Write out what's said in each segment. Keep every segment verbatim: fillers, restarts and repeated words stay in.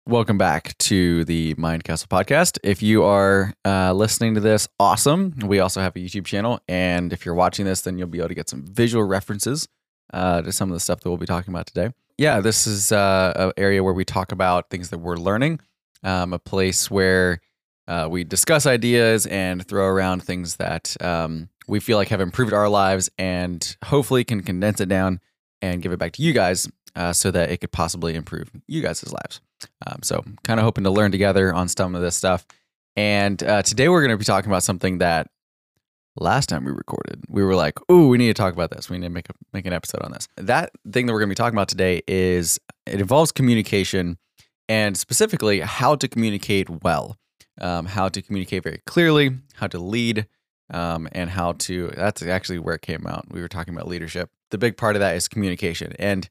Welcome back to the Mind Castle podcast. If you are uh, listening to this, awesome. We also have a YouTube channel. And if you're watching this, then you'll be able to get some visual references uh, to some of the stuff that we'll be talking about today. Yeah, this is uh, an area where we talk about things that we're learning, um, a place where uh, we discuss ideas and throw around things that um, we feel like have improved our lives and hopefully can condense it down and give it back to you guys uh, so that it could possibly improve you guys' lives. Um, so kind of hoping to learn together on some of this stuff. And uh, today we're going to be talking about something that last time we recorded, we were like, ooh, we need to talk about this. We need to make a, make an episode on this. That thing that we're going to be talking about today is, it involves communication and specifically how to communicate well, um, how to communicate very clearly, how to lead, um, and how to, that's actually where it came out. We were talking about leadership. The big part of that is communication. And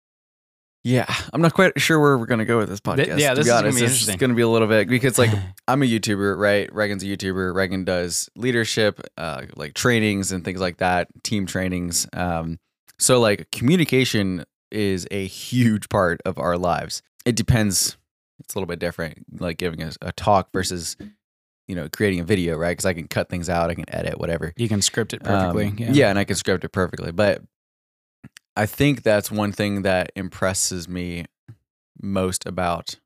yeah, I'm not quite sure where we're going to go with this podcast. Th- yeah, to this be is honest, going to be This interesting. is going to be a little bit, because like I'm a YouTuber, right? Reagan's a YouTuber. Reagan does leadership, uh, like trainings and things like that, team trainings. Um, so like communication is a huge part of our lives. It depends. It's a little bit different, like giving a, a talk versus, you know, creating a video, right? Because I can cut things out, I can edit, whatever. You can script it perfectly. Um, yeah. yeah, and I can script it perfectly. But I think that's one thing that impresses me most about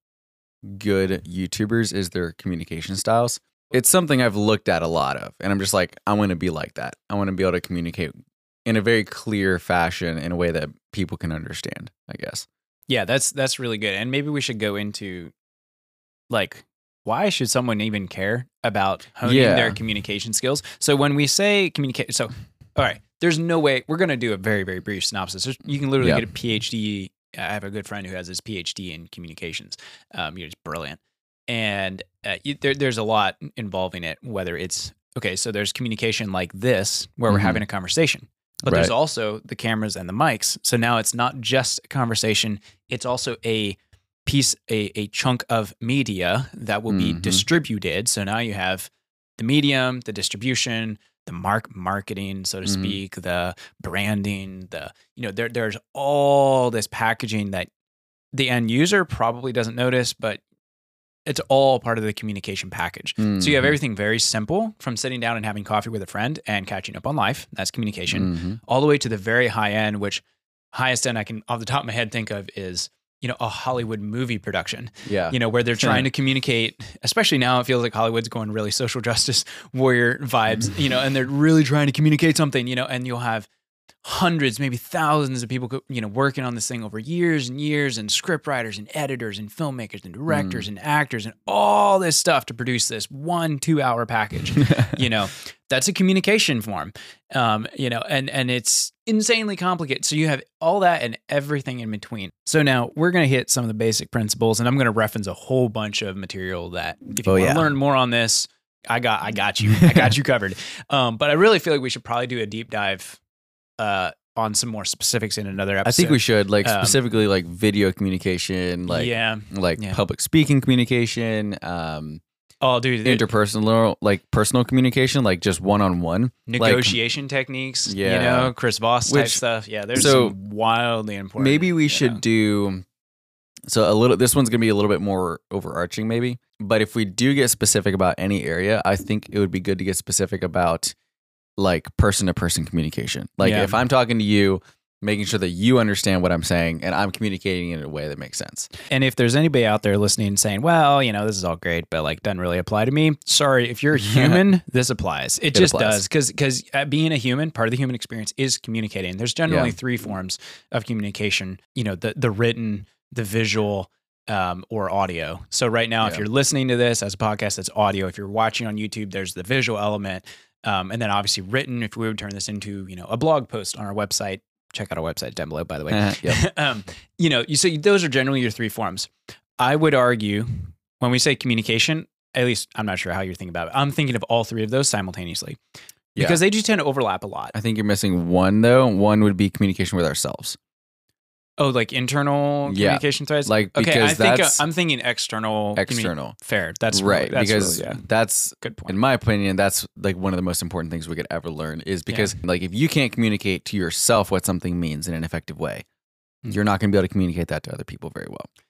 good YouTubers is their communication styles. It's something I've looked at a lot of, and I'm just like, I want to be like that. I want to be able to communicate in a very clear fashion in a way that people can understand, I guess. Yeah, that's that's really good. And maybe we should go into like, why should someone even care about honing Yeah. their communication skills? So when we say communicate, so all right, there's no way we're going to do a very very brief synopsis. There's, you can literally Yeah. get a PhD. I have a good friend who has his PhD in communications. Um, he's brilliant, and uh, you, there, there's a lot involving it. Whether it's okay, so there's communication like this, where we're Mhm. having a conversation, but there's Right. also the cameras and the mics. So now it's not just a conversation; it's also a piece, a a chunk of media that will be Mhm. distributed. So now you have the medium, the distribution, the mark marketing, so to Mhm. speak, the branding, the, you know, there there's all this packaging that the end user probably doesn't notice, but it's all part of the communication package. So you have Mhm. everything very simple, from sitting down and having coffee with a friend and catching up on life. That's communication. Mhm. All the way to the very high end, which highest end I can off the top of my head think of is, you know, a Hollywood movie production. Yeah. You know, where they're trying to communicate, especially now it feels like Hollywood's going really social justice warrior vibes, you know, and they're really trying to communicate something, you know, and you'll have hundreds, maybe thousands of people, co- you know, working on this thing over years and years, and script writers and editors and filmmakers and directors and actors and all this stuff to produce this one two hour package. You know, that's a communication form, um, you know, and, and it's insanely complicated. So you have all that and everything in between. So now we're going to hit some of the basic principles, and I'm going to reference a whole bunch of material that if you Oh, want yeah. to learn more on this, I got, I got you, I got you covered. Um, but I really feel like we should probably do a deep dive uh, on some more specifics in another episode. I think we should, like, Um, specifically like video communication, like yeah. like Yeah. public speaking communication, um, Oh, dude, the interpersonal, like personal communication, like just one on one. negotiation techniques, Yeah. you know, Chris Voss type Which- stuff. Yeah, there's so some wildly important. Maybe we you should know. do so a little. This one's gonna be a little bit more overarching, maybe. But if we do get specific about any area, I think it would be good to get specific about like person to person communication. Like Yeah. if I'm talking to you, making sure that you understand what I'm saying and I'm communicating in a way that makes sense. And if there's anybody out there listening saying, well, you know, this is all great, but like doesn't really apply to me. Sorry, if you're human, this applies. It, It just applies. does. Because because uh, being a human, part of the human experience is communicating. There's generally Yeah. three forms of communication, you know, the, the written, the visual, um, or audio. So right now, if Yeah. you're listening to this as a podcast, it's audio. If you're watching on YouTube, there's the visual element. Um, and then obviously written, if we would turn this into, you know, a blog post on our website. Check out our website down below, by the way. Yep. um, you know, you say those are generally your three forms. I would argue when we say communication, at least I'm not sure how you're thinking about it. I'm thinking of all three of those simultaneously Yeah. because they do tend to overlap a lot. I think you're missing one though. One would be communication with ourselves. Oh, like internal Yeah. communication threads? Like, okay, I because think uh, that's- I'm thinking external. communi- External. Fair. That's right. Really, that's because really, yeah. that's, Good point. in my opinion, that's like one of the most important things we could ever learn is because like if you can't communicate to yourself what something means in an effective way, Mm. you're not going to be able to communicate that to other people very well.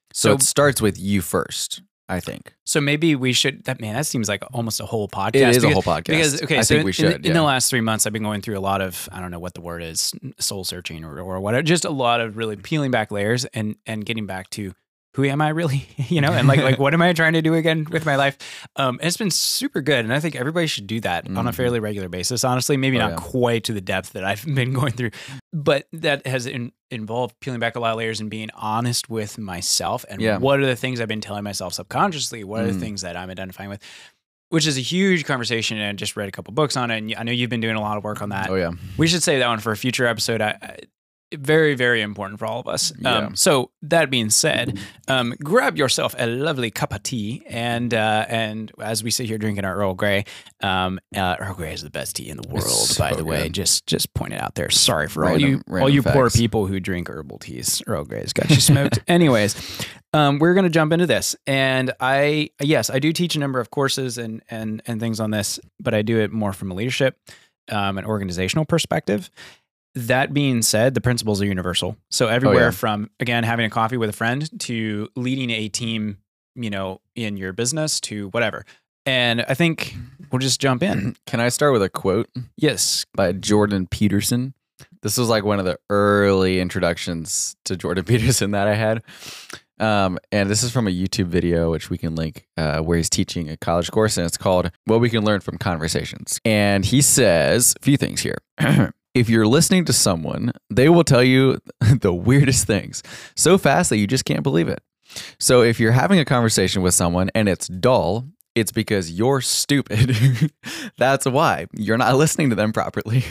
So, So- it starts with you first, I think. So maybe we should. That man, that seems like almost a whole podcast. It is a because- whole podcast. Because okay, I so think we in- should. In, yeah. the last three months, I've been going through a lot of I don't know what the word is, soul searching or or whatever. Just a lot of really peeling back layers and and getting back to who am I really, you know, and like like what am I trying to do again with my life? Um, and it's been super good, and I think everybody should do that on a Mhm. fairly regular basis. Honestly, maybe Oh, not yeah. quite to the depth that I've been going through, but that has in, involved peeling back a lot of layers and being honest with myself and Yeah. what are the things I've been telling myself subconsciously? What are Mm. the things that I'm identifying with? Which is a huge conversation, and I just read a couple books on it. And I know you've been doing a lot of work on that. Oh, yeah. We should save that one for a future episode. I, I, very, very important for all of us. Yeah. Um, so that being said, um, grab yourself a lovely cup of tea, and uh, and as we sit here drinking our Earl Grey, um, uh, Earl Grey is the best tea in the world. It's by so the way, good. just just point it out there. Sorry for all Random- you all random you poor facts. people who drink herbal teas. Earl Grey's got you smoked. Anyways, um, we're gonna jump into this, and I yes, I do teach a number of courses and and and things on this, but I do it more from a leadership, um, an organizational perspective. That being said, the principles are universal. So everywhere yeah. from, again, having a coffee with a friend to leading a team, you know, in your business to whatever. And I think we'll just jump in. Can I start with a quote Yes. by Jordan Peterson? This was like one of the early introductions to Jordan Peterson that I had. Um, and this is from a YouTube video, which we can link, uh, where he's teaching a college course, and it's called What We Can Learn from Conversations. And he says a few things here. If you're listening to someone, they will tell you the weirdest things so fast that you just can't believe it. So if you're having a conversation with someone and it's dull, it's because you're stupid. That's why you're not listening to them properly.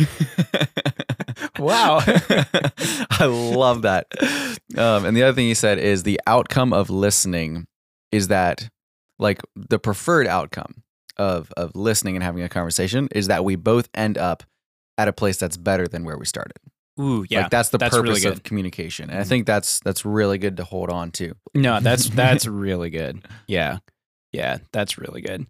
Wow. I love that. Um, and the other thing he said is the outcome of listening is that, like, the preferred outcome of of listening and having a conversation is that we both end up at a place that's better than where we started. Ooh, yeah. Like that's the that's purpose really good. of communication. And I think that's that's really good to hold on to. No, that's that's really good. Yeah. Yeah, that's really good.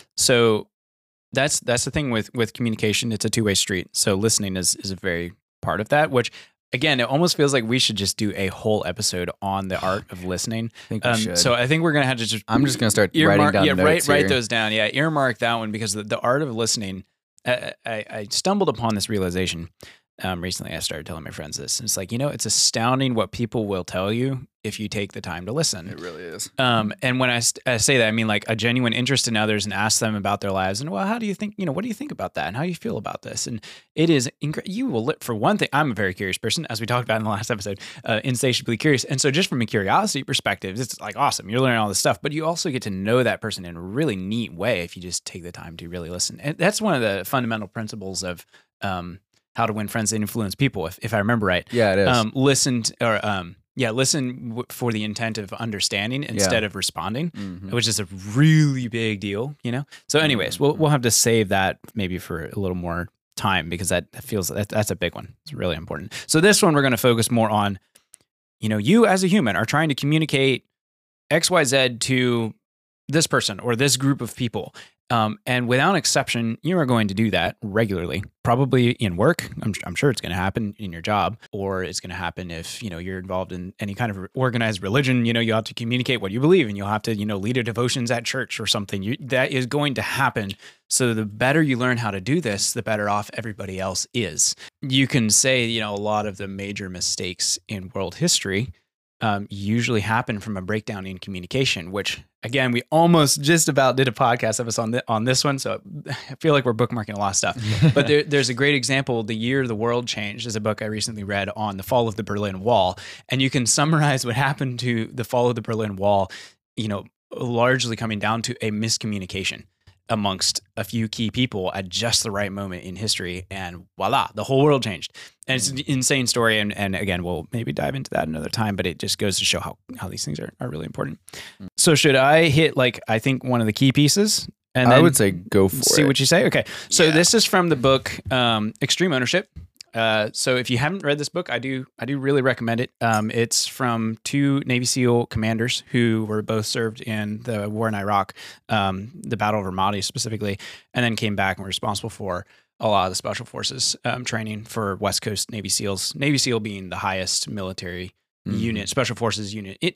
So that's that's the thing with with communication. It's a two-way street. So listening is is a very part of that, which again, it almost feels like we should just do a whole episode on the art of listening. I think we Um, should. so I think we're gonna have to just I'm just gonna start writing earmark, down yeah, notes write write here. those down. Yeah, earmark that one because the, the art of listening. I, I, I stumbled upon this realization um, recently. I started telling my friends this. And it's like, you know, it's astounding what people will tell you if you take the time to listen. It really is. Um, and when I, st- I say that, I mean like a genuine interest in others and ask them about their lives. And well, how do you think, you know, what do you think about that? And how do you feel about this? And it is, incre- you will, li- for one thing, I'm a very curious person, as we talked about in the last episode, uh, insatiably curious. And so just from a curiosity perspective, it's like awesome. You're learning all this stuff, but you also get to know that person in a really neat way if you just take the time to really listen. And that's one of the fundamental principles of um, how to win friends and influence people, if, if I remember right. Yeah, it is. Um, listen t- or um, yeah, listen w- for the intent of understanding instead of responding, Mhm. which is a really big deal, you know. So, anyways, we'll we'll have to save that maybe for a little more time because that feels that that's a big one. It's really important. So this one we're going to focus more on. You know, you as a human are trying to communicate X Y Z to this person or this group of people. Um, and without exception, you are going to do that regularly, probably in work. I'm, I'm sure it's going to happen in your job, or it's going to happen if, you know, you're involved in any kind of organized religion. You know, you have to communicate what you believe and you'll have to, you know, lead a devotions at church or something. You, that is going to happen. So the better you learn how to do this, the better off everybody else is. You can say, you know, a lot of the major mistakes in world history Um, usually happen from a breakdown in communication, which again, we almost just about did a podcast of us on, th- on this one. So I feel like we're bookmarking a lot of stuff, but there, there's a great example. The Year the World Changed is a book I recently read on the fall of the Berlin Wall. And you can summarize what happened to the fall of the Berlin Wall, you know, largely coming down to a miscommunication amongst a few key people at just the right moment in history, and voila, the whole world changed. And it's an insane story. And, and again, we'll maybe dive into that another time, but it just goes to show how, how these things are, are really important. So should I hit like, I think one of the key pieces and I then would say go for see it. what you say? Okay. So Yeah. this is from the book, um, Extreme Ownership. Uh, so if you haven't read this book, I do, I do really recommend it. Um, it's from two Navy SEAL commanders who were both served in the war in Iraq, um, the Battle of Ramadi specifically, and then came back and were responsible for a lot of the special forces um, training for West Coast Navy SEALs. Navy SEAL being the highest military Mhm. unit, special forces unit. It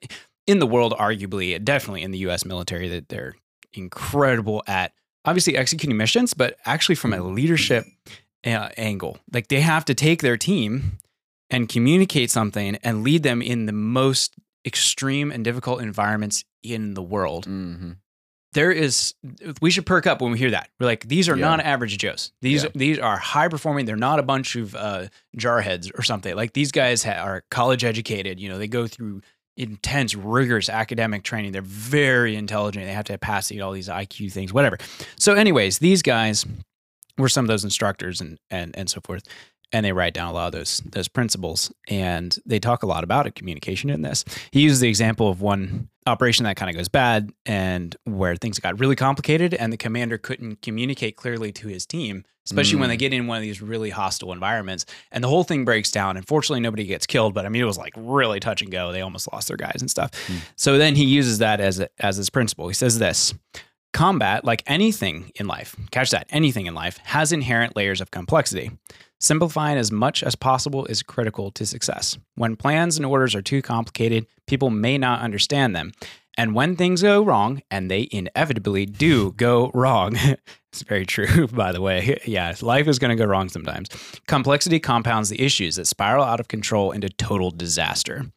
in the world, arguably, definitely in the U S military, that they're incredible at obviously executing missions, but actually from a leadership uh, angle. Like they have to take their team and communicate something and lead them in the most extreme and difficult environments in the world. Mm-hmm. There is, we should perk up when we hear that. We're like, these are Yeah. non-average Joes. These Yeah. these are high performing. They're not a bunch of uh, jarheads or something. Like these guys ha- are college educated. You know, they go through intense, rigorous academic training. They're very intelligent. They have to pass all these I Q things, whatever. So, anyways, these guys were some of those instructors and and and so forth. And they write down a lot of those those principles, and they talk a lot about it, communication in this. He uses the example of one operation that kind of goes bad and where things got really complicated, and the commander couldn't communicate clearly to his team, especially mm. when they get in one of these really hostile environments, and the whole thing breaks down. And fortunately, nobody gets killed, but I mean, it was like really touch and go. They almost lost their guys and stuff. Mm. So then he uses that as a, as his principle. He says this. Combat, like anything in life, catch that, anything in life, has inherent layers of complexity. Simplifying as much as possible is critical to success. When plans and orders are too complicated, people may not understand them. And when things go wrong, and they inevitably do go wrong, it's very true, by the way. Yeah, life is going to go wrong sometimes. Complexity compounds the issues that spiral out of control into total disaster.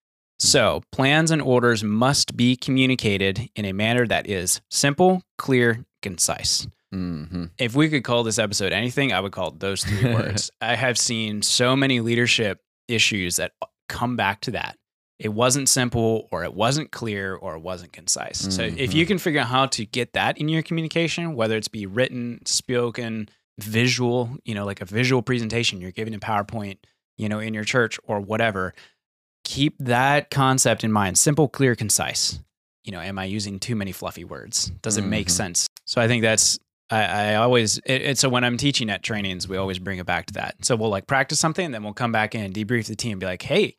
So, plans and orders must be communicated in a manner that is simple, clear, concise. Mm-hmm. If we could call this episode anything, I would call it those three words. I have seen so many leadership issues that come back to that. It wasn't simple, or it wasn't clear, or it wasn't concise. Mm-hmm. So if you can figure out how to get that in your communication, whether it's be written, spoken, visual, you know, like a visual presentation you're giving in PowerPoint, you know, in your church or whatever, keep that concept in mind. Simple, clear, concise. You know, am I using too many fluffy words? Does it mm-hmm. make sense? So I think that's, I, I always, it, it, so when I'm teaching at trainings, we always bring it back to that. So we'll like practice something, and then we'll come back in and debrief the team and be like, hey,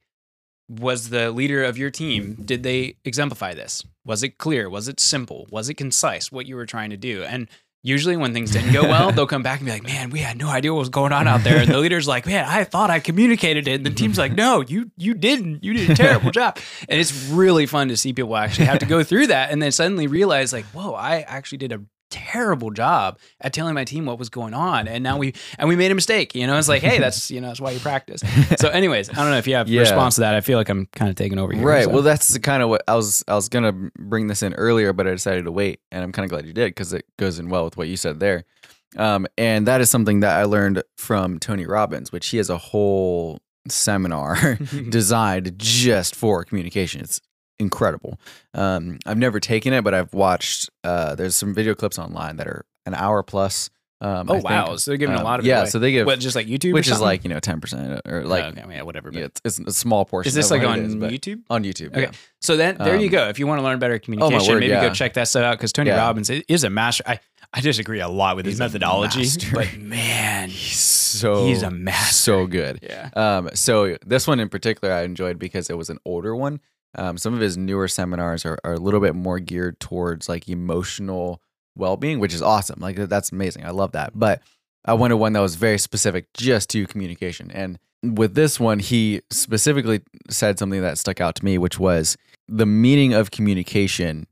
was the leader of your team, did they exemplify this? Was it clear? Was it simple? Was it concise, what you were trying to do? And usually when things didn't go well, they'll come back and be like, man, we had no idea what was going on out there. And the leader's like, man, I thought I communicated it. And the team's like, no, you you didn't. You did a terrible job. And it's really fun to see people actually have to go through that and then suddenly realize like, whoa, I actually did a terrible job at telling my team what was going on. And now we, and we made a mistake, you know, it's like, hey, that's, you know, that's why you practice. So anyways, I don't know if you have yeah. a response to that. I feel like I'm kind of taking over here. Right. So. Well, that's kind of what I was, I was going to bring this in earlier, but I decided to wait, and I'm kind of glad you did, because it goes in well with what you said there. Um, and that is something that I learned from Tony Robbins, which he has a whole seminar designed just for communication. It's incredible. Um, I've never taken it, but I've watched, uh, there's some video clips online that are an hour plus. Um, oh, I wow. think. So they're giving um, a lot of yeah, it away. so they give, what, just like YouTube, which is like, you know, ten percent or like, oh, okay, yeah, whatever. Yeah, it's, it's a small portion. Is this of like what on it is, YouTube? On YouTube. Okay. Yeah. So then there Um, you go. If you want to learn better communication, oh my word, maybe yeah. go check that stuff out, because Tony Yeah. Robbins is a master. I, I disagree a lot with his He's a methodology, master. but man, He's so he's a master. so good. Yeah. Um, so this one in particular I enjoyed because it was an older one. Um, some of his newer seminars are, are a little bit more geared towards like emotional well-being, which is awesome. Like that's amazing. I love that. But I wanted one that was very specific just to communication. And with this one, he specifically said something that stuck out to me, which was the meaning of communication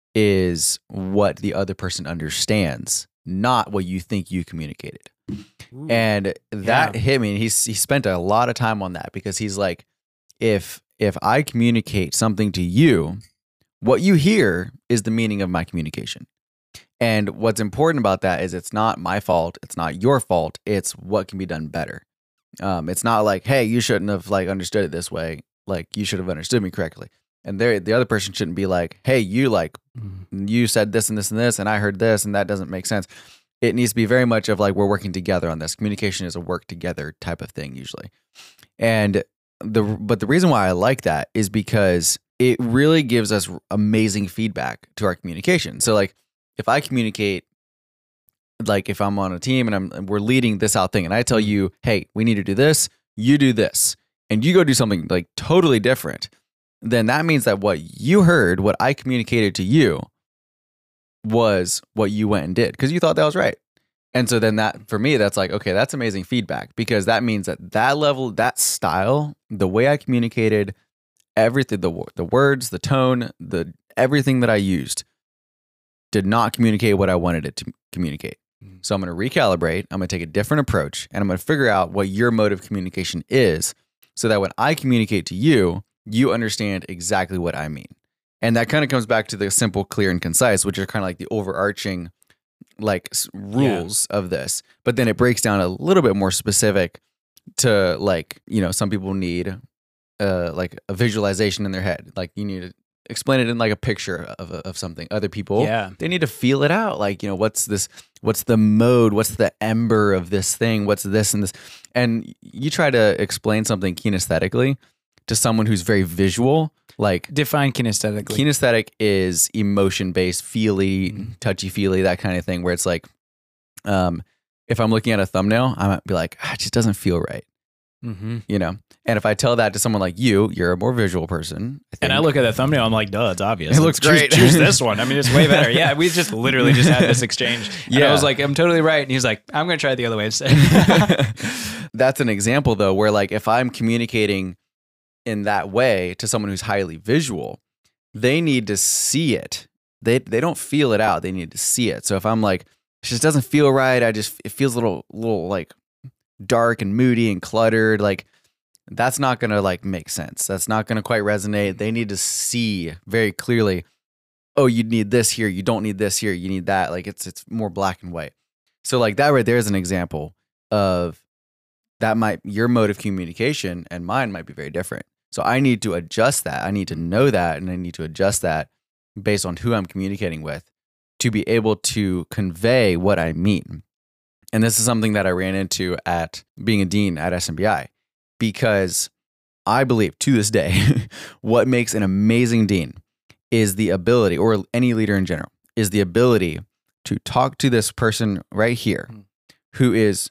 is what the other person understands, not what you think you communicated. Ooh. And that Yeah. hit me. And he's, he spent a lot of time on that, because he's like, if if I communicate something to you, what you hear is the meaning of my communication. And what's important about that is it's not my fault. It's not your fault. It's what can be done better. Um, it's not like, hey, you shouldn't have like understood it this way. Like you should have understood me correctly. And there, the other person shouldn't be like, hey, you like, mm-hmm. you said this and this and this, and I heard this, and that doesn't make sense. It needs to be very much of like, we're working together on this. Communication is a work together type of thing usually. And the, but the reason why I like that is because it really gives us amazing feedback to our communication. So like, if I communicate, like if I'm on a team and I'm and we're leading this out thing, and I tell you, hey, we need to do this, you do this, and you go do something like totally different, then that means that what you heard, what I communicated to you, was what you went and did because you thought that was right. And so then that, for me, that's like, okay, that's amazing feedback, because that means that that level, that style, the way I communicated, everything, the wo- the words, the tone, the everything that I used did not communicate what I wanted it to communicate. So I'm going to recalibrate. I'm going to take a different approach, and I'm going to figure out what your mode of communication is, so that when I communicate to you, you understand exactly what I mean. And that kind of comes back to the simple, clear, and concise, which are kind of like the overarching like s- rules yeah. of this. But then it breaks down a little bit more specific to like, you know, some people need uh, like a visualization in their head. Like you need to explain it in like a picture of, of something. Other people, yeah. they need to feel it out. Like, you know, what's this, what's the mode, what's the ember of this thing, what's this and this. And you try to explain something kinesthetically to someone who's very visual. Like define kinesthetically. Kinesthetic is emotion based, feely, mm-hmm. touchy feely, that kind of thing, where it's like, um, if I'm looking at a thumbnail, I might be like, ah, it just doesn't feel right. Mm-hmm. You know, and if I tell that to someone like you, you're a more visual person. I and I look at the thumbnail, I'm like, duh, it's obvious. It looks choose, great. Choose this one. I mean, it's way better. Yeah, we just literally just had this exchange. And yeah. I was like, I'm totally right. And he's like, I'm going to try it the other way instead. That's an example though, where like if I'm communicating in that way to someone who's highly visual, they need to see it. They they don't feel it out. They need to see it. So if I'm like, it just doesn't feel right, I just, it feels a little, little like dark and moody and cluttered, like that's not going to like make sense. That's not going to quite resonate. They need to see very clearly, oh, you need this here, you don't need this here, you need that. Like it's it's more black and white. So like that right there is an example of that might, your mode of communication and mine might be very different. So I need to adjust that. I need to know that, and I need to adjust that based on who I'm communicating with to be able to convey what I mean. And this is something that I ran into at being a dean at S M B I, because I believe to this day, what makes an amazing dean is the ability, or any leader in general, is the ability to talk to this person right here who is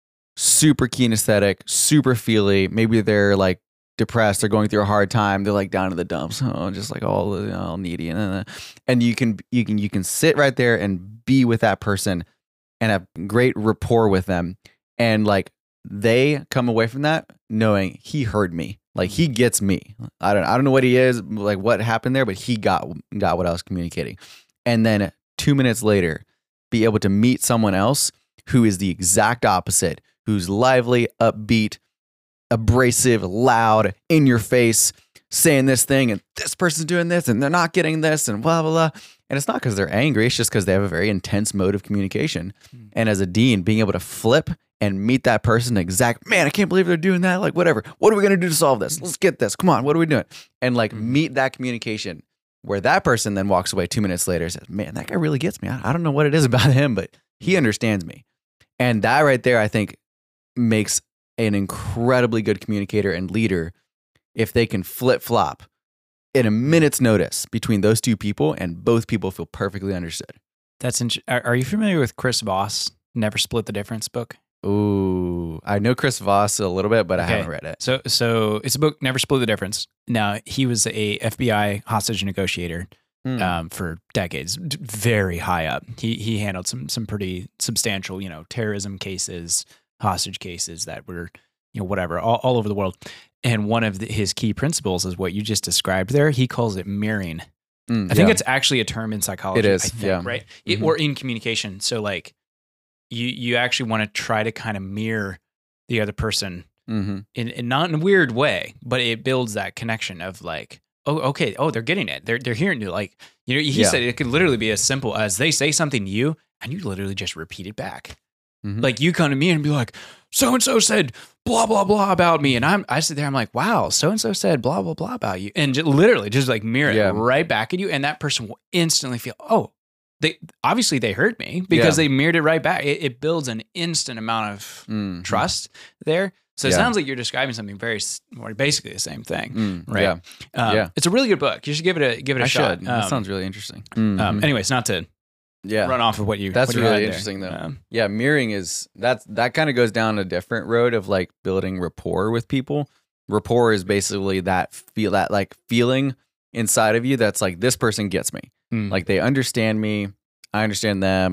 super kinesthetic, super feely. Maybe they're like depressed, they're going through a hard time, they're like down in the dumps, oh, just like all, you know, all needy, and and you can you can you can sit right there and be with that person and have great rapport with them, and like they come away from that knowing he heard me, like he gets me. I don't I don't know what he is, like what happened there, but he got got what I was communicating. And then two minutes later, be able to meet someone else who is the exact opposite, who's lively, upbeat, abrasive, loud, in your face, saying this thing, and this person's doing this, and they're not getting this, and blah, blah, blah. And it's not because they're angry. It's just because they have a very intense mode of communication. Mm. And as a dean, being able to flip and meet that person exact, man, I can't believe they're doing that. Like, whatever. What are we going to do to solve this? Let's get this. Come on. What are we doing? And like mm. meet that communication where that person then walks away two minutes later and says, man, that guy really gets me. I, I don't know what it is about him, but he understands me. And that right there, I think, makes an incredibly good communicator and leader if they can flip flop in a minute's notice between those two people, and both people feel perfectly understood. That's int- are, are you familiar with Chris Voss, Never Split the Difference book? Ooh, I know Chris Voss a little bit, but okay. I haven't read it. So, so it's a book, Never Split the Difference. Now, he was a F B I hostage negotiator mm. um, for decades, very high up. He he handled some some pretty substantial, you know, terrorism cases, hostage cases that were, you know, whatever, all, all over the world. And one of the, his key principles is what you just described there. He calls it mirroring. Mm, I think yeah. it's actually a term in psychology. It is, I think, yeah. right? Mm-hmm. It, or in communication. So like, you you actually want to try to kind of mirror the other person mm-hmm. in, in not in a weird way, but it builds that connection of like, oh, okay, oh, they're getting it. They're they're hearing you. Like, you know, he yeah. said it could literally be as simple as they say something to you, and you literally just repeat it back. Mm-hmm. Like you come to me and be like, so and so said blah blah blah about me, and I'm I sit there, I'm like, wow, so and so said blah blah blah about you, and just, literally just like mirror yeah. it right back at you, and that person will instantly feel, oh, they obviously they heard me because yeah. they mirrored it right back. It, it builds an instant amount of mm-hmm. trust there. So it yeah. sounds like you're describing something very, or basically the same thing, mm, right? Yeah. Um, yeah, it's a really good book. You should give it a give it a I shot. Should. That um, sounds really interesting. Mm-hmm. Um, anyways, not to. Yeah. Run off of what you. That's what you really interesting, though. Um, yeah, mirroring is that's that kind of goes down a different road of like building rapport with people. Rapport is basically that feel that like feeling inside of you that's like, this person gets me. Mm. Like they understand me, I understand them.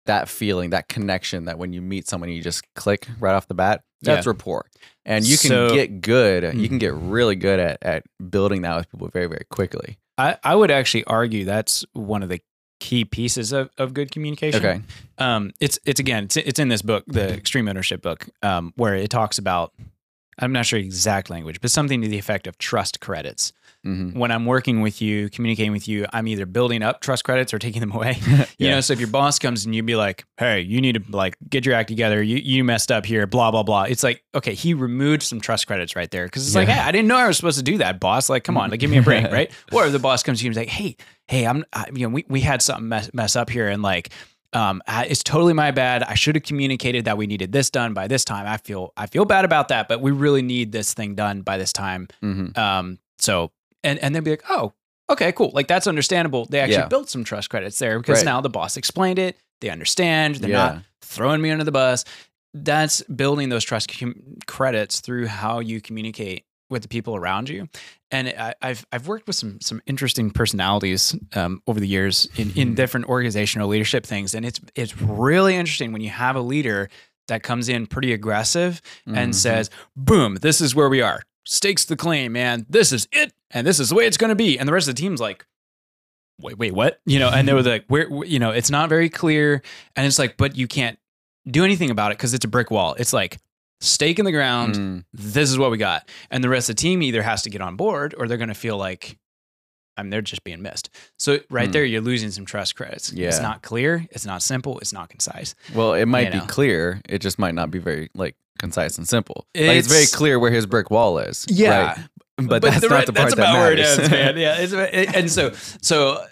that feeling, that connection that when you meet someone, you just click right off the bat. That's Yeah. rapport. And you can So- get good. You Mhm. can get really good at, at building that with people very, very quickly. I, I would actually argue that's one of the key pieces of, of good communication. Okay. Um, it's it's again, it's it's in this book, the Extreme Ownership book, um, where it talks about, I'm not sure exact language, but something to the effect of trust credits. Mm-hmm. When I'm working with you, communicating with you, I'm either building up trust credits or taking them away. You Yeah. know, so if your boss comes and you'd be like, "Hey, you need to like get your act together. You you messed up here." Blah blah blah. It's like, okay, he removed some trust credits right there because it's like, Yeah. hey, I didn't know I was supposed to do that, boss. Like, come on, like, give me a break, right? Or if the boss comes to you and is like, "Hey, hey, I'm, I, you know, we we had something mess, mess up here, and like." Um, I, it's totally my bad. I should have communicated that we needed this done by this time. I feel I feel bad about that, but we really need this thing done by this time. Mm-hmm. Um, so and and they'd be like, oh, okay, cool. Like that's understandable. They actually Yeah. built some trust credits there because Right. now the boss explained it. They understand. They're Yeah. not throwing me under the bus. That's building those trust com- credits through how you communicate with the people around you. And I, I've I've worked with some some interesting personalities um, over the years in, in different organizational leadership things, and it's it's really interesting when you have a leader that comes in pretty aggressive and Mhm. says, "Boom, this is where we are. Stakes the claim, man. This is it, and this is the way it's going to be." And the rest of the team's like, "Wait, wait, what?" You know, and they were like, "Where?" You know, it's not very clear, and it's like, but you can't do anything about it because it's a brick wall. It's like stake in the ground. Mm. This is what we got. And the rest of the team either has to get on board or they're going to feel like, I mean, they're just being missed. So right Hmm. there, you're losing some trust credits. It's Yeah. not clear. It's not simple. It's not concise. Well, it might You be know. clear. It just might not be very like concise and simple. Like it's very It's- clear where his brick wall is. Yeah. right? But, that's the not right- the part that's that about matters. where it ends, man. Yeah. It's, it- and so, so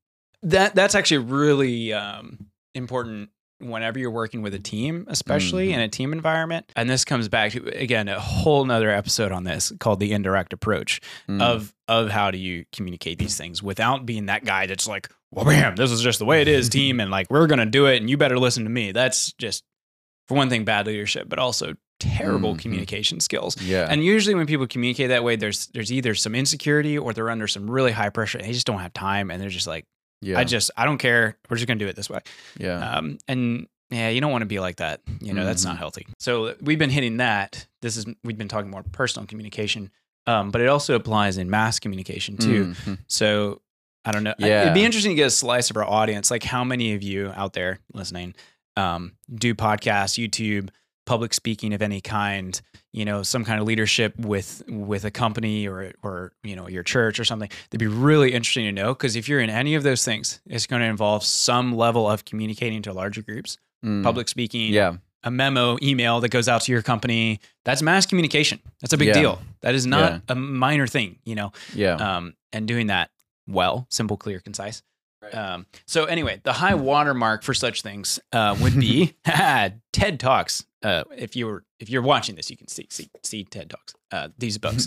that, that's actually really um, important whenever you're working with a team, especially Mhm. in a team environment. And this comes back to, again, a whole nother episode on this called the indirect approach. Mm. of of how do you communicate these things without being that guy that's like, well, bam, this is just the way it is, team, and like we're gonna do it, and you better listen to me. That's just, for one thing, bad leadership, but also terrible Mhm. communication skills. yeah. And usually, when people communicate that way, there's there's either some insecurity or they're under some really high pressure. And they just don't have time, and they're just like, yeah. I just I don't care. We're just gonna do it this way. yeah. Um, and yeah, you don't want to be like that. You know, that's not Mhm. healthy. So we've been hitting that. This is we've been talking more personal communication, um, but it also applies in mass communication too. Mhm. So I don't know. Yeah. It'd be interesting to get a slice of our audience. Like, how many of you out there listening um, do podcasts, YouTube, public speaking of any kind? You know, some kind of leadership with with a company or or you know your church or something. That'd be really interesting to know, because if you're in any of those things, it's going to involve some level of communicating to larger groups, Mm. public speaking, Yeah. a memo, email that goes out to your company. That's mass communication. That's a big Yeah. deal. That is not Yeah. a minor thing. You know. Yeah. Um, and doing that well, simple, clear, concise. Right. Um, so anyway, the high watermark for such things uh, would be TED Talks. Uh, if you were if you're watching this, you can see see, see TED Talks. Uh, these books.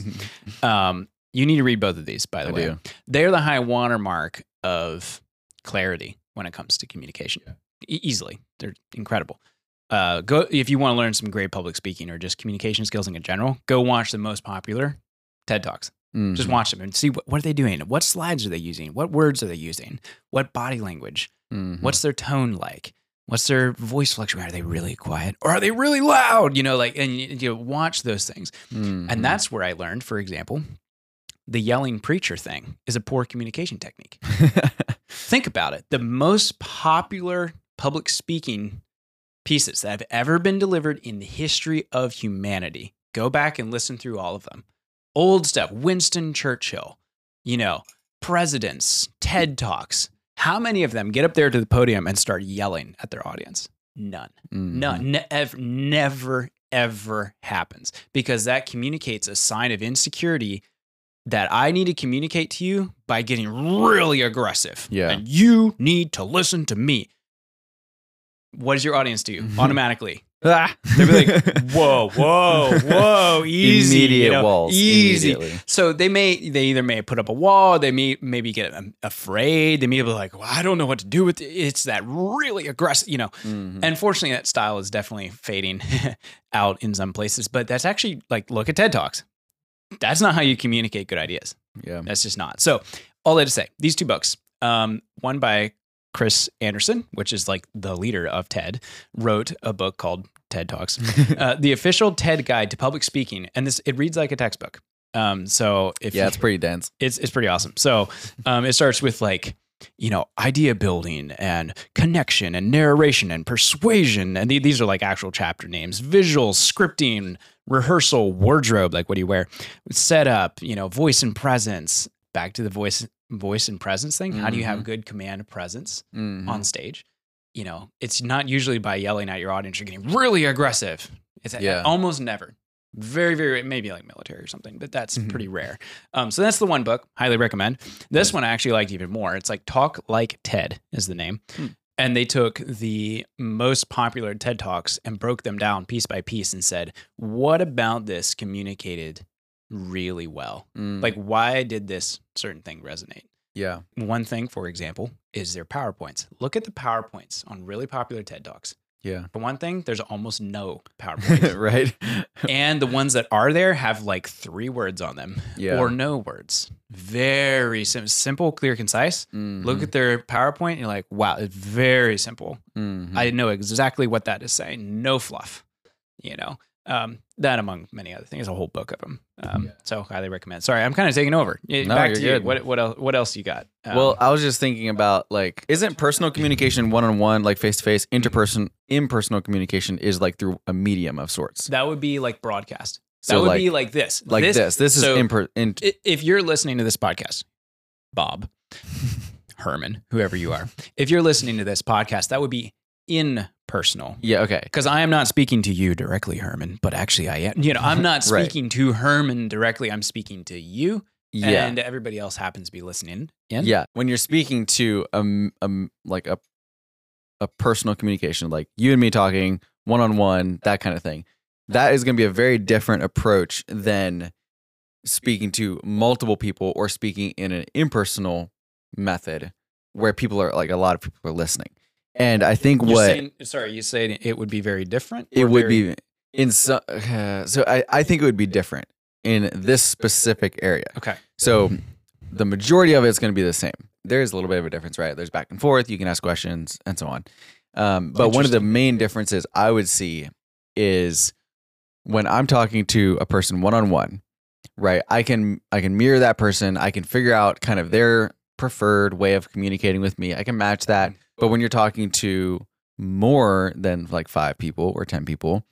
um, you need to read both of these, by the I way. do. They're the high watermark of clarity when it comes to communication. E- easily, they're incredible. Uh, go if you want to learn some great public speaking or just communication skills in general. Go watch the most popular TED Talks. Just Mhm. watch them and see what, what are they doing? What slides are they using? What words are they using? What body language? Mhm. What's their tone like? What's their voice fluctuation? Are they really quiet or are they really loud? You know, like, and you, you watch those things. Mhm. And that's where I learned, for example, the yelling preacher thing is a poor communication technique. Think about it. The most popular public speaking pieces that have ever been delivered in the history of humanity. Go back and listen through all of them. Old stuff, Winston Churchill, you know, presidents, TED Talks. How many of them get up there to the podium and start yelling at their audience? None. Mhm. None. Ne- ev- never, ever happens, because that communicates a sign of insecurity that I need to communicate to you by getting really aggressive. Yeah. And you need to listen to me. What does your audience do? Mhm. Automatically. Ah. They'll be like, whoa, whoa, whoa, easy. Immediate you know, walls. Easy. Immediately. So they may, they either may put up a wall, they may maybe get um, afraid, they may be like, well, I don't know what to do with it. It's that really aggressive, you know. Mhm. And fortunately, that style is definitely fading out in some places. But that's actually like, look at TED Talks. That's not how you communicate good ideas. Yeah. That's just not. So all that to say, these two books, um, one by Chris Anderson, which is like the leader of TED, wrote a book called TED Talks, uh, the official TED guide to public speaking. And this, it reads like a textbook. Um, so if yeah, you, it's pretty dense. It's, it's pretty awesome. So um, it starts with like, you know, idea building and connection and narration and persuasion. And th- these are like actual chapter names, visuals, scripting, rehearsal, wardrobe. Like, what do you wear? Setup, you know, voice and presence. Back to the voice, voice and presence thing. Mm-hmm. How do you have good command presence mm-hmm. on stage? You know, it's not usually by yelling at your audience. You're getting really aggressive. It's yeah. almost never. Very, very, maybe like military or something, but that's mm-hmm. pretty rare. Um, so that's the one book. Highly recommend. This one I actually liked even more. It's like Talk Like TED is the name. Hmm. And they took the most popular TED Talks and broke them down piece by piece and said, what about this communicated really well? Mm. Like, why did this certain thing resonate? Yeah. One thing, for example, is their PowerPoints. Look at the PowerPoints on really popular TED Talks. Yeah. For one thing, there's almost no PowerPoints. Right. And the ones that are there have like three words on them yeah. or no words. Very sim- simple, clear, concise. Mm-hmm. Look at their PowerPoint and you're like, wow, it's very simple. Mm-hmm. I know exactly what that is saying. No fluff, you know. Um, that among many other things, a whole book of them. Um, yeah. So highly recommend. Sorry, I'm kind of taking over. No, Back to good. you. What what else? What else you got? Um, well, I was just thinking about like, isn't personal communication one on one, like face to face, interperson, impersonal communication is like through a medium of sorts. That would be like broadcast. That So would like- be like this. Like this. This, is so imper- in- i- if you're listening to this podcast, Bob, Herman, whoever you are, if you're listening to this podcast, that would be impersonal. yeah. Okay. Because I am not speaking to you directly, Herman, but actually I am. You know, I'm not Right. speaking to Herman directly. I'm speaking to you, Yeah. and everybody else happens to be listening in. Yeah. When you're speaking to um um like a a personal communication, like you and me talking one on one, that kind of thing, that is going to be a very different approach than speaking to multiple people or speaking in an impersonal method where people are like a lot of people are listening. And I think You're what saying, sorry, you say it would be very different. it or would very- be in so, uh, so I, I think it would be different in this specific area. Okay. So the majority of it's going to be the same. There's a little bit of a difference, right? There's back and forth. You can ask questions and so on. Um, but one of the main differences I would see is when I'm talking to a person one-on-one, right? I can, I can mirror that person. I can figure out kind of their preferred way of communicating with me. I can match that. But when you're talking to more than like five people or ten people,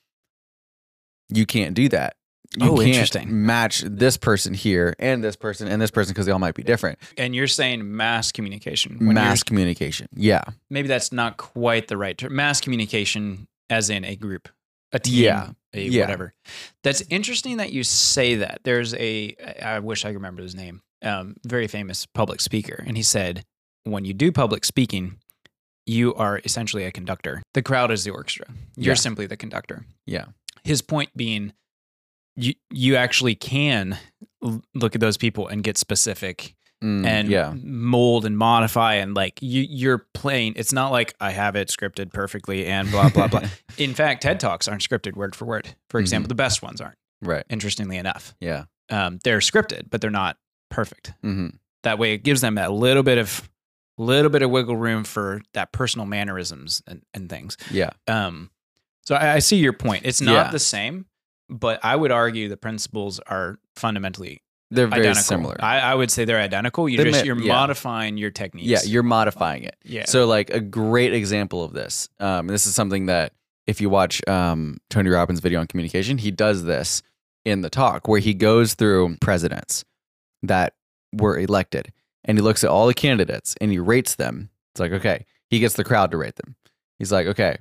you can't do that. You Oh, can't interesting. match this person here and this person and this person because they all might be different. And you're saying mass communication. When Mass you're- communication. Yeah. maybe that's not quite the right term. Mass communication as in a group, a team, Yeah. a Yeah. whatever. That's interesting that you say that. There's a, I wish I could remember his name, um, very famous public speaker. And he said, when you do public speaking, you are essentially a conductor. The crowd is the orchestra. You're Yeah. simply the conductor. Yeah. His point being, you you actually can l- look at those people and get specific Mm, and yeah. mold and modify and like you you're playing. It's not like I have it scripted perfectly and blah blah blah. In fact, TED Talks aren't scripted word for word. For example, Mhm. the best ones aren't. Right. Interestingly enough, Yeah. um, they're scripted, but they're not perfect. hmm That way, it gives them that little bit of little bit of wiggle room for that personal mannerisms and, and things. Yeah. Um, so I, I see your point. It's not Yeah. the same, but I would argue the principles are fundamentally They're very identical. similar. I, I would say they're identical. You They just ma- you're yeah. modifying your techniques. Yeah, you're modifying it. yeah. So, like a great example of this, um, this is something that if you watch um, Tony Robbins' video on communication, he does this in the talk where he goes through presidents that were elected and he looks at all the candidates and he rates them. It's like, okay, he gets the crowd to rate them. He's like, okay,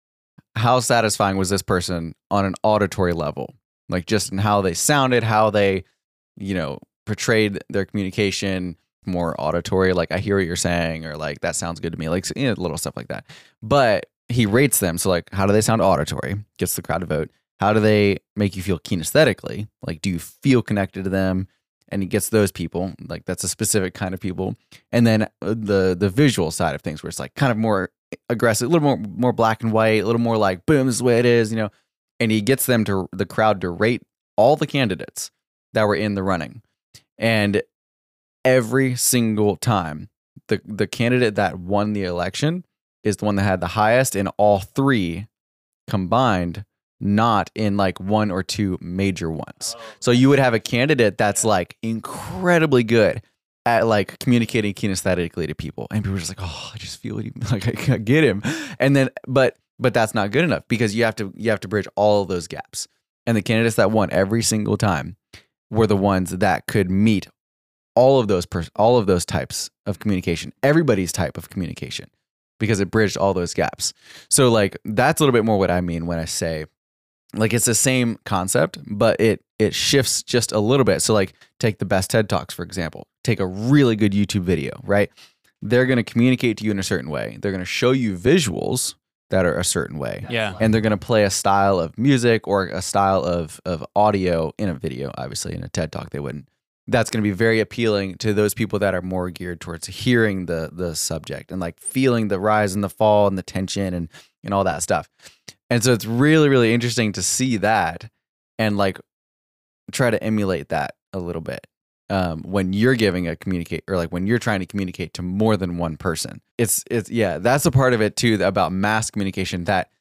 how satisfying was this person on an auditory level? Like just in how they sounded, how they, you know, portrayed their communication, more auditory, like I hear what you're saying, or like that sounds good to me, like you know, little stuff like that. But he rates them. So like, how do they sound auditory? Gets the crowd to vote. How do they make you feel kinesthetically? Like, do you feel connected to them? And he gets those people. Like that's a specific kind of people. And then the the visual side of things, where it's like kind of more aggressive, a little more more black and white, a little more like boom, this is the way it is, you know. And he gets them to the crowd to rate all the candidates that were in the running. And every single time the the candidate that won the election is the one that had the highest in all three combined, not in like one or two major ones. So you would have a candidate that's like incredibly good at like communicating kinesthetically to people, and people are just like, oh, I just feel it, like I can't get him, and then but but that's not good enough because you have to you have to bridge all of those gaps. And the candidates that won every single time were the ones that could meet all of those pers- all of those types of communication, everybody's type of communication, because it bridged all those gaps. So like that's a little bit more what I mean when I say like it's the same concept, but it it shifts just a little bit. So like take the best TED Talks, for example. Take a really good YouTube video, right? They're going to communicate to you in a certain way. They're going to show you visuals that are a certain way. Yeah. And they're going to play a style of music or a style of of audio in a video. Obviously, in a TED Talk, they wouldn't. That's going to be very appealing to those people that are more geared towards hearing the the subject and like feeling the rise and the fall and the tension and and all that stuff. And so it's really, really interesting to see that and like try to emulate that a little bit. Um, when you're giving a communicate or like when you're trying to communicate to more than one person, it's, it's, yeah, that's a part of it too about mass communication that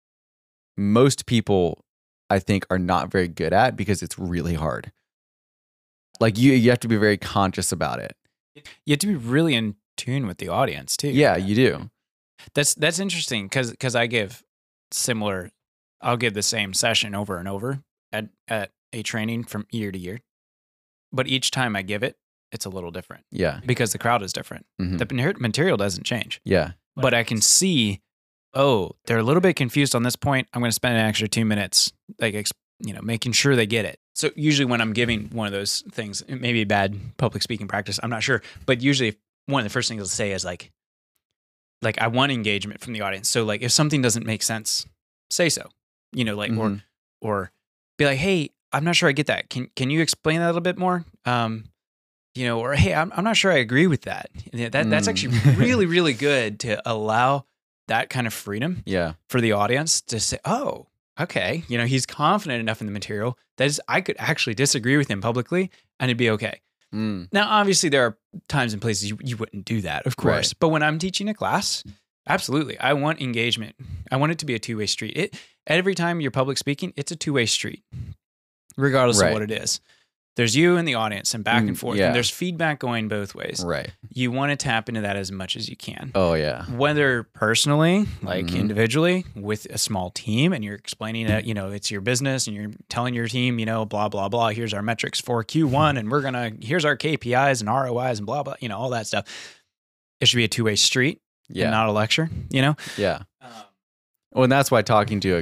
most people I think are not very good at because it's really hard. Like you, you have to be very conscious about it. You have to be really in tune with the audience too. Yeah, you do. That's, that's interesting. Cause, cause I give similar, I'll give the same session over and over at, at a training from year to year. But each time I give it, it's a little different. Yeah. Because the crowd is different. Mhm. The material doesn't change. Yeah. But I can see, oh, they're a little bit confused on this point. I'm going to spend an extra two minutes, like, you know, making sure they get it. So usually when I'm giving one of those things, it may be bad public speaking practice, I'm not sure. But usually one of the first things I'll say is like, like I want engagement from the audience. So like if something doesn't make sense, say so. You know, like, Mhm. or, or be like, hey, I'm not sure I get that. Can can you explain that a little bit more? Um, you know, or hey, I'm I'm not sure I agree with that. That that's Mm. actually really really good to allow that kind of freedom Yeah. for the audience to say, oh, okay, you know, he's confident enough in the material that is, I could actually disagree with him publicly and it'd be okay. Mm. Now, obviously, there are times and places you, you wouldn't do that, of course. Right. But when I'm teaching a class, absolutely, I want engagement. I want it to be a two way street. It every time you're public speaking, it's a two way street, regardless Right. of what it is. There's you and the audience and back Mm, and forth, yeah. and there's feedback going both ways. Right. You want to tap into that as much as you can. Oh yeah. Whether personally, like Mhm. individually, with a small team, and you're explaining that, you know, it's your business and you're telling your team, you know, blah, blah, blah, here's our metrics for Q one and we're going to, here's our K P Is and R O Is and blah, blah, you know, all that stuff. It should be a two way street Yeah. and not a lecture, you know? Yeah. Well, and that's why talking to a,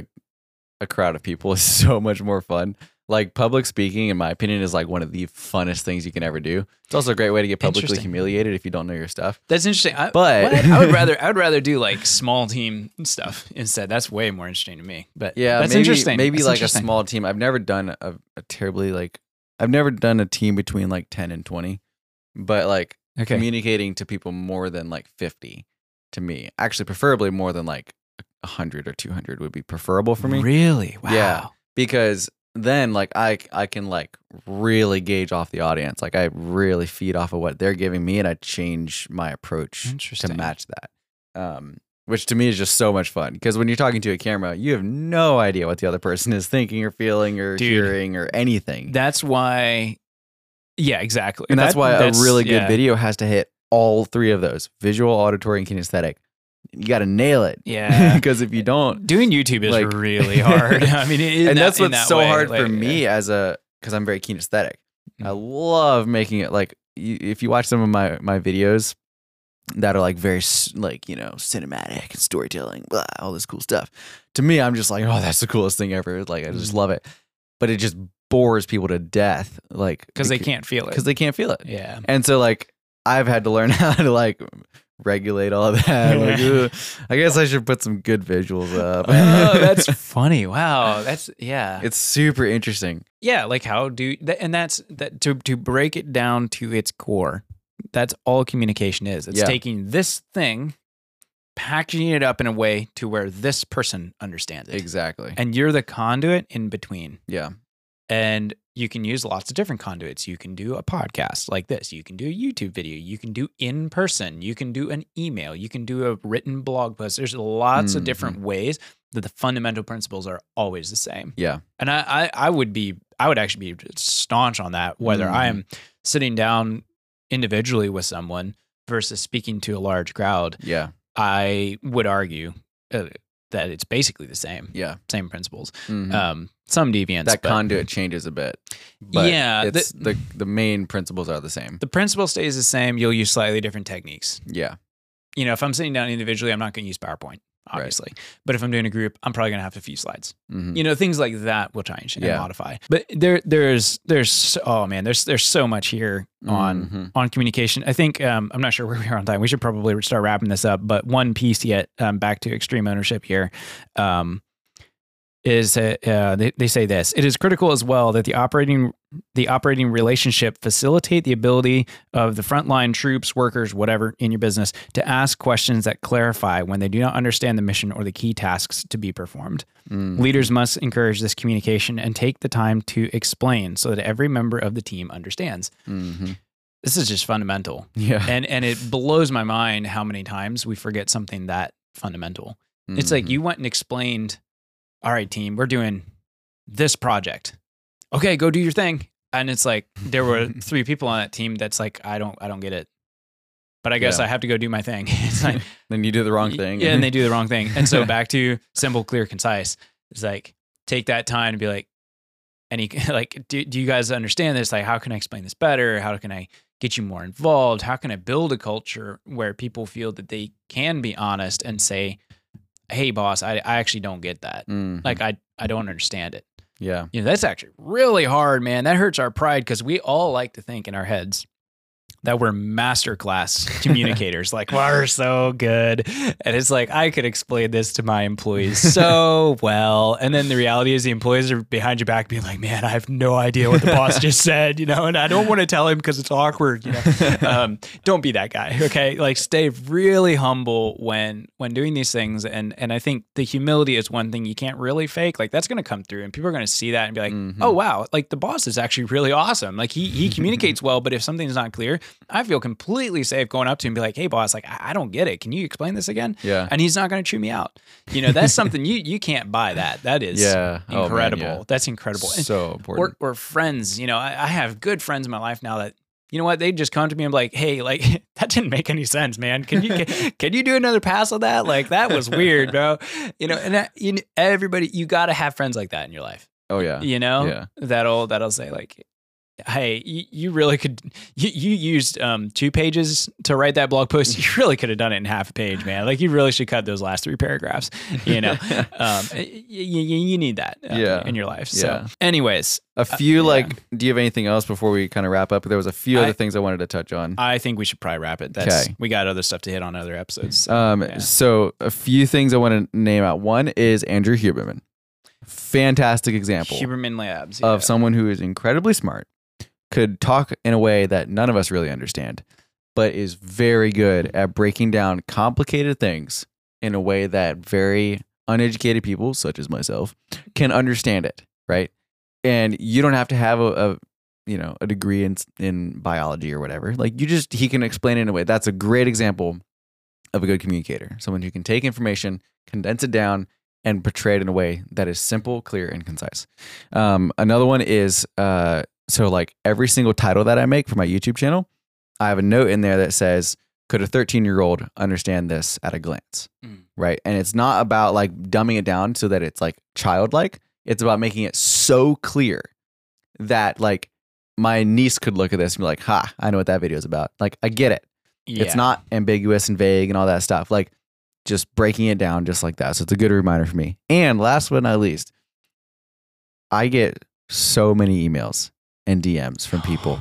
a crowd of people is so much more fun. Like public speaking, in my opinion, is like one of the funnest things you can ever do. It's also a great way to get publicly Interesting. humiliated if you don't know your stuff. That's interesting. I, But- what? I would rather, I would rather do like small team stuff instead. That's way more interesting to me. But Yeah, that's maybe, interesting. Maybe That's like interesting. a small team. I've never done a, a terribly like I've never done a team between like ten and twenty, but like Okay. communicating to people more than like fifty to me, actually preferably more than like one hundred or two hundred would be preferable for me. Really? Wow. Yeah. Because then like I I can like really gauge off the audience. Like I really feed off of what they're giving me and I change my approach to Interesting. match that. Um which to me is just so much fun because when you're talking to a camera, you have no idea what the other person is thinking or feeling or Dude, hearing or anything. That's why. Yeah, exactly. and that's That- why that's- a really good yeah. video has to hit all three of those: visual, auditory, and kinesthetic. You got to nail it. Yeah. Because if you don't, Doing YouTube is Like- really hard. I mean, in and that- that's in what's that so way, hard like, for me as a because I'm very kinesthetic. I Mhm. love making it like you, if you watch some of my my videos that are like very s- like you know cinematic and storytelling, blah, all this cool stuff. To me, I'm just like, oh, that's the coolest thing ever. Like I just Mhm. love it, but it just bores people to death, like because they can't feel it. because they can't feel it. Yeah. And so like I've had to learn how to like regulate all of that. Like, ugh, I guess I should put some good visuals up. Oh, that's funny. Wow. That's yeah. It's super interesting. yeah. Like how do that, and that's that to to break it down to its core. That's all communication is. It's Yeah. taking this thing, packaging it up in a way to where this person understands it, Exactly. and you're the conduit in between. Yeah. And you can use lots of different conduits. You can do a podcast like this. You can do a YouTube video. You can do in person. You can do an email. You can do a written blog post. There's lots Mm-hmm. of different ways that the fundamental principles are always the same. Yeah. And I, I, I would be, I would actually be staunch on that, whether Mhm. I am sitting down individually with someone versus speaking to a large crowd. Yeah. I would argue uh, that it's basically the same, Yeah. same principles. Mhm. Um, some deviance. that but conduit changes a bit. But Yeah, It's the, the main principles are the same. the principle stays the same. You'll use slightly different techniques. Yeah. You know, if I'm sitting down individually, I'm not going to use PowerPoint, obviously. But if I'm doing a group, I'm probably going to have a few slides. Mhm. You know, things like that will change and Yeah. modify. But there, there's, there's, oh man, there's, there's so much here on, Mhm. on communication. I think, um, I'm not sure where we are on time. We should probably start wrapping this up. But one piece yet, um, back to extreme ownership here, um, is uh, uh, they, they say this: it is critical as well that the operating the operating relationship facilitate the ability of the frontline troops, workers, whatever in your business to ask questions that clarify when they do not understand the mission or the key tasks to be performed. Mm. Leaders must encourage this communication and take the time to explain so that every member of the team understands. Mhm. This is just fundamental. Yeah. And and it blows my mind how many times we forget something that fundamental. It's like Mhm. you went and explained, all right, team, we're doing this project. Okay, go do your thing. And it's like there were three people on that team that's like, I don't I don't get it. But I guess Yeah. I have to go do my thing. It's like Then you do the wrong thing. Yeah, and they do the wrong thing. And so back to simple, clear, concise. It's like take that time to be like, any like, do, do you guys understand this? Like, how can I explain this better? How can I get you more involved? How can I build a culture where people feel that they can be honest and say, hey boss, I, I actually don't get that. Mhm. Like I, I don't understand it. yeah. You know, that's actually really hard, man. That hurts our pride because we all like to think in our heads that we're masterclass communicators. Like we're so good. And it's like, I could explain this to my employees so well. And then the reality is the employees are behind your back being like, man, I have no idea what the boss just said, you know, and I don't want to tell him because it's awkward, you know. Um, don't be that guy. Okay. Like stay really humble when, when doing these things. And, and I think the humility is one thing you can't really fake. Like that's going to come through and people are going to see that and be like, Mhm. oh, wow. Like the boss is actually really awesome. Like he, he communicates well, but if something's not clear, I feel completely safe going up to him and be like, hey boss, like, I, I don't get it. Can you explain this again? Yeah. And he's not going to chew me out. You know, that's something you, you can't buy that. That is Yeah. Oh, man, incredible. yeah. That's incredible. And- So important. or, or friends, you know, I, I have good friends in my life now that, you know what, they just come to me and be like, hey, like that didn't make any sense, man. Can you, can, can you do another pass on that? Like that was weird, bro. You know, and that, you know, everybody, you got to have friends like that in your life, Oh yeah. you know, Yeah. that'll, that'll say like, hey, you, you really could, you, you used um, two pages to write that blog post. You really could have done it in half a page, man. Like you really should cut those last three paragraphs, you know, um, you, you, you need that uh, Yeah. in your life. So Yeah. anyways, A few yeah. like. Do you have anything else before we kind of wrap up? There was a few I- other things I wanted to touch on. I think we should probably wrap it. That's, 'Kay. we got other stuff to hit on other episodes. So, Um, yeah. So a few things I want to name out. One is Andrew Huberman. Fantastic example Huberman Labs. of yeah. someone who is incredibly smart, could talk in a way that none of us really understand, but is very good at breaking down complicated things in a way that very uneducated people, such as myself, can understand it, right? And you don't have to have a, a you know, a degree in in biology or whatever. Like you just he can explain it in a way. That's a great example of a good communicator. Someone who can take information, condense it down, and portray it in a way that is simple, clear, and concise. Um, another one is uh, so like every single title that I make for my YouTube channel, I have a note in there that says, could a thirteen-year-old understand this at a glance? Mm. Right? And it's not about like dumbing it down so that it's like childlike. It's about making it so clear that like my niece could look at this and be like, ha, I know what that video is about. Like, I get it. Yeah. It's not ambiguous and vague and all that stuff. Like, just breaking it down just like that. So it's a good reminder for me. And last but not least, I get so many emails and D Ms from people.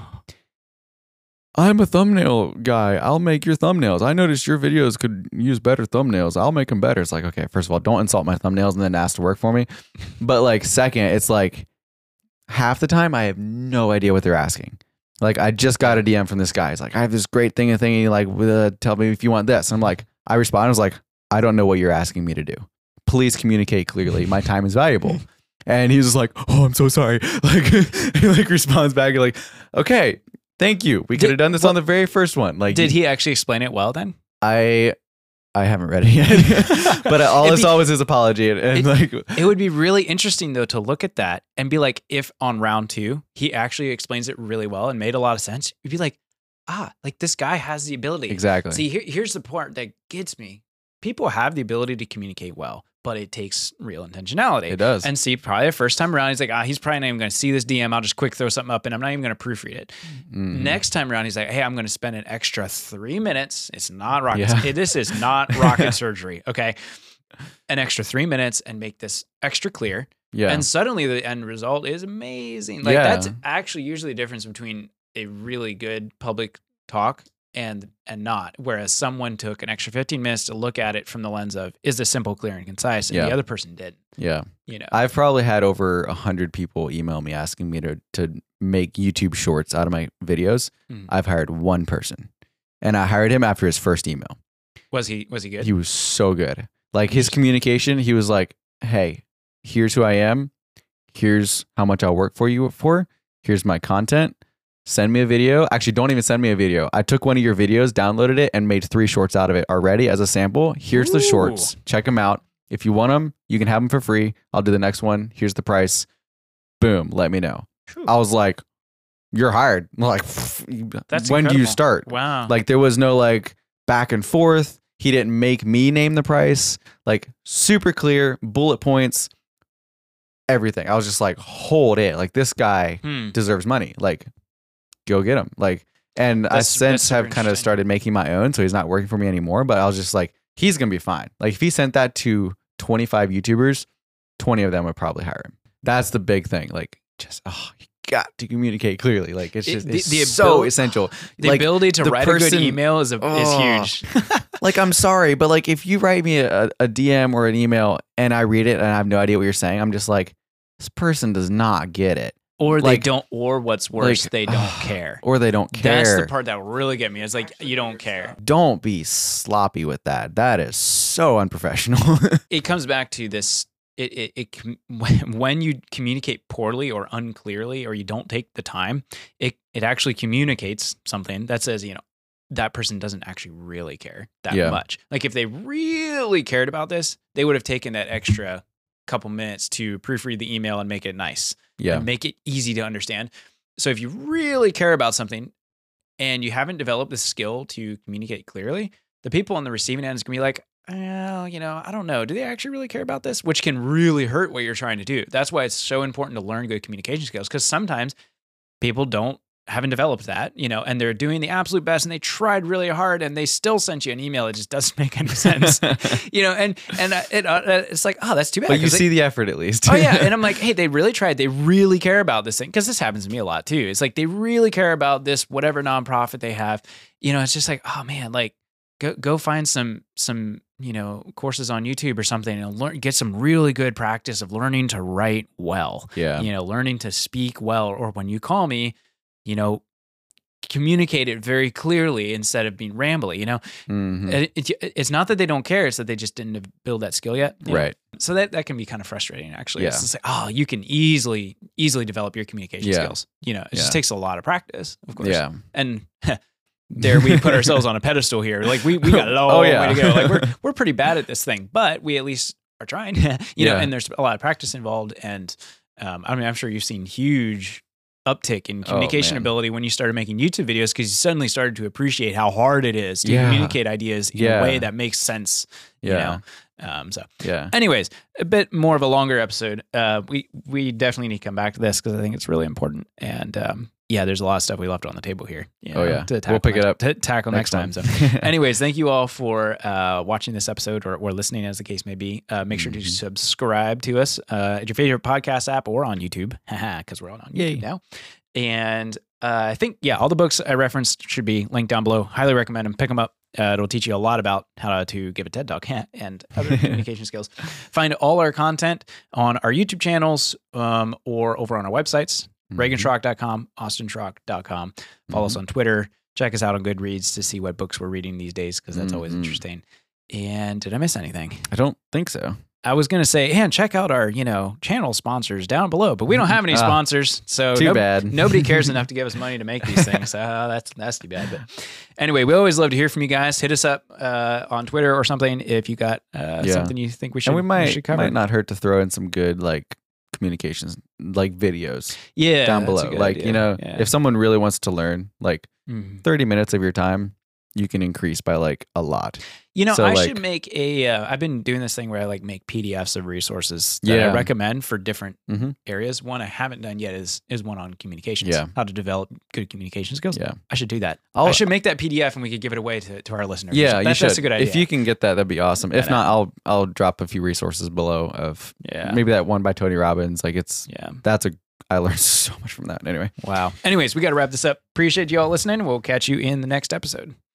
I'm a thumbnail guy. I'll make your thumbnails. I noticed your videos could use better thumbnails. I'll make them better. It's like, okay, first of all, don't insult my thumbnails and then ask to work for me. But like, second, it's like half the time I have no idea what they're asking. Like, I just got a D M from this guy. He's like, I have this great thing and thingy. Like, uh, tell me if you want this. And I'm like, I respond. I was like, I don't know what you're asking me to do. Please communicate clearly. My time is valuable. And he was just like, oh, I'm so sorry. Like, he like responds back like, okay, thank you. We could have done this on the very first one. Like, Did he actually explain it well then? I I haven't read it yet, but all I be, saw was his apology. And, and it, like, it would be really interesting though to look at that and be like, if on round two he actually explains it really well and made a lot of sense, you'd be like, ah, like this guy has the ability. Exactly. See, here, here's the part that gets me. People have the ability to communicate well, but it takes real intentionality. It does. And see, probably the first time around, he's like, ah, he's probably not even going to see this D M. I'll just quick throw something up and I'm not even going to proofread it. Mm-hmm. Next time around, he's like, hey, I'm going to spend an extra three minutes. It's not rocket. Yeah. This is not rocket surgery. Okay. An extra three minutes and make this extra clear. Yeah. And suddenly the end result is amazing. Like Yeah. that's actually usually the difference between a really good public talk and and not. Whereas someone took an extra fifteen minutes to look at it from the lens of, is this simple, clear, and concise? And Yeah. the other person didn't. Yeah. You know. I've probably had over a hundred people email me asking me to to make YouTube shorts out of my videos. Mm. I've hired one person, and I hired him after his first email. Was he was he good? He was so good. Like his communication, he was like, "Hey, here's who I am. Here's how much I'll work for you for. Here's my content. Send me a video. Actually, don't even send me a video. I took one of your videos, downloaded it, and made three shorts out of it already as a sample. Here's the shorts. Check them out. If you want them, you can have them for free. I'll do the next one. Here's the price. Boom. Let me know." True. I was like, "You're hired." I'm like, That's when do you incredible. start? Wow. Like there was no like back and forth. He didn't make me name the price. Like super clear, bullet points, everything. I was just like, hold it. Like this guy Hmm. deserves money. Like go get him. Like, and I That's- since that's have super kind of interesting. started making my own. So he's not working for me anymore, but I was just like, he's going to be fine. Like if he sent that to twenty-five YouTubers, twenty of them would probably hire him. That's the big thing. Like just, oh, you got to communicate clearly. Like it's It- just the- it's the so abil- essential. The Like, ability to the write a person- good email is a, Oh. is huge. Like, I'm sorry, but like if you write me a, a D M or an email and I read it and I have no idea what you're saying, I'm just like, this person does not get it. Or they Like- don't, or what's worse, like, they don't care. Or they don't care. That's the part that will really get me. It's like, you don't care. Don't be sloppy with that. That is so unprofessional. It comes back to this. It, it, it com- when you communicate poorly or unclearly, or you don't take the time, it, it actually communicates something that says, you know, that person doesn't actually really care that Yeah. much. Like if they really cared about this, they would have taken that extra couple minutes to proofread the email and make it nice. Yeah. And make it easy to understand. So if you really care about something and you haven't developed the skill to communicate clearly, the people on the receiving end is gonna be like, well, you know, I don't know. Do they actually really care about this? Which can really hurt what you're trying to do. That's why it's so important to learn good communication skills, because sometimes people don't haven't developed that, you know, and they're doing the absolute best and they tried really hard and they still sent you an email. It just doesn't make any sense, you know, and, and uh, it, uh, it's like, oh, that's too bad. But you 'cause they- see the effort at least. Oh yeah, and I'm like, hey, they really tried. They really care about this thing, because this happens to me a lot too. It's like they really care about this whatever nonprofit they have. You know, it's just like, oh man, like go go find some some you know courses on YouTube or something and learn get some really good practice of learning to write well. Yeah. You know, learning to speak well, or when you call me, you know, communicate it very clearly instead of being rambly. You know, Mhm. it, it, it's not that they don't care; it's that they just didn't build that skill yet. you know? Right. So that, that can be kind of frustrating, actually. Yeah. It's just like, oh, you can easily, easily develop your communication Yeah. skills. You know, it Yeah. just takes a lot of practice, of course. Yeah. And there we put ourselves on a pedestal here. Like we, we got a long Oh, yeah. way to go. Like we're, we're pretty bad at this thing, but we at least are trying, you know, Yeah. and there's a lot of practice involved. And um, I mean, I'm sure you've seen huge uptick in communication man. ability when you started making YouTube videos, because you suddenly started to appreciate how hard it is to Yeah. communicate ideas in Yeah. a way that makes sense, you Yeah. know? Um, so Yeah. anyways, a bit more of a longer episode. Uh, we, we definitely need to come back to this, because I think it's really important. And um, yeah, there's a lot of stuff we left on the table here. you Oh, know, yeah. to We'll tackle pick it next- up to tackle next, time. So anyways, thank you all for uh, watching this episode, or, or listening, as the case may be. Uh, make sure to Mhm. subscribe to us uh, at your favorite podcast app or on YouTube, because we're on, on Yay. YouTube now. And uh, I think, yeah, all the books I referenced should be linked down below. Highly recommend them. Pick them up. Uh, it'll teach you a lot about how to give a TED Talk and other communication skills. Find all our content on our YouTube channels um, or over on our websites, Mhm. reagan schrock dot com, austin schrock dot com. Follow us on Twitter. Check us out on Goodreads to see what books we're reading these days, because that's always Mhm. interesting. And did I miss anything? I don't think so. I was gonna say, and check out our, you know, channel sponsors down below, but we don't have any Ah, sponsors, so too nob- bad. nobody cares enough to give us money to make these things. Uh, that's that's too bad. But anyway, we always love to hear from you guys. Hit us up uh, on Twitter or something if you got uh, Yeah. something you think we should. And we might should cover. might not hurt to throw in some good like communications, like videos yeah, down that's a below. good Like idea. you know, Yeah. if someone really wants to learn, like Mhm. thirty minutes of your time, you can increase by like a lot. You know, So, I like- should make a. Uh, I've been doing this thing where I like make P D Fs of resources that Yeah. I recommend for different Mhm. areas. One I haven't done yet is is one on communications. Yeah. How to develop good communication skills. Yeah. I should do that. I'll- I should make that P D F and we could give it away to, to our listeners. Yeah, That- you should. That's a good idea. If you can get that, that'd be awesome. If That not, I'll I'll drop a few resources below of Yeah. maybe that one by Tony Robbins. Like it's Yeah. that's a I learned so much from that. Anyway. Wow. Anyways, we got to wrap this up. Appreciate you all listening. We'll catch you in the next episode.